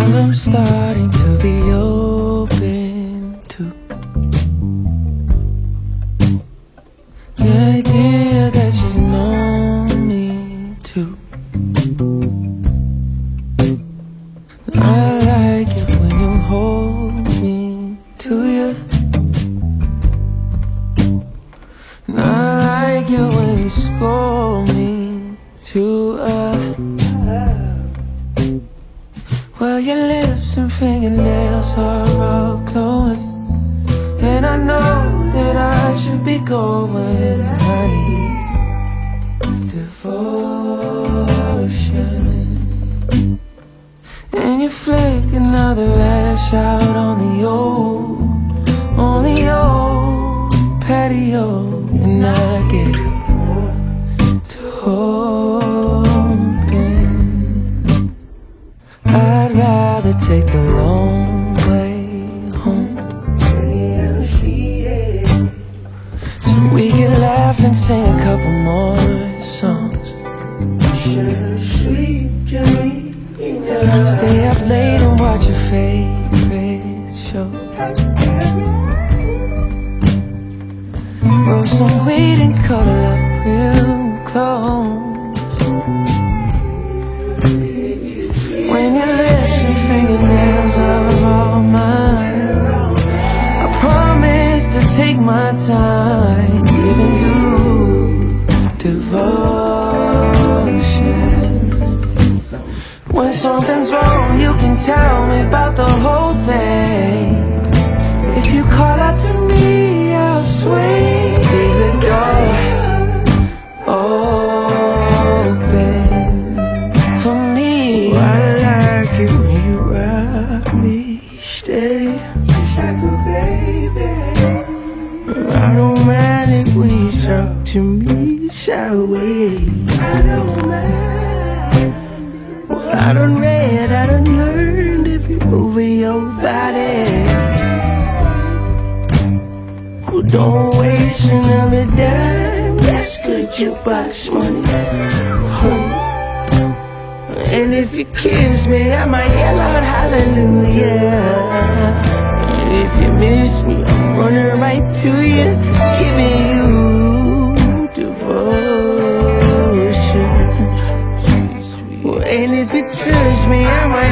I'm starting to be open to the idea that you know me too. I like it when you hold me to you, and I like it when you scold me to well, your lips and fingernails are all glowing, and I know that I should be going. I need devotion. And you flick another ash out on the old patio, and I get to hoping I'd rather take the long way home, so we can laugh and sing a couple more songs. Stay up late and watch your favorite show. Roll some weed and cuddle up real close. When your lips and fingernails are all mine, I promise to take my time giving you devotion. When something's wrong, you can tell me about the whole thing. If you call out to me, I'll swing. Leave the door open for me. I like it when you rock me steady, like a baby. I don't mind it when you talk to me sideways. I don't mind. Well, I done read, I done learned if you move your body. Well, don't waste another dime. That's good jukebox money. And if you kiss me, I might yell out hallelujah. And if you miss me, I'm running right to you, giving you devotion. And if you touch me, I might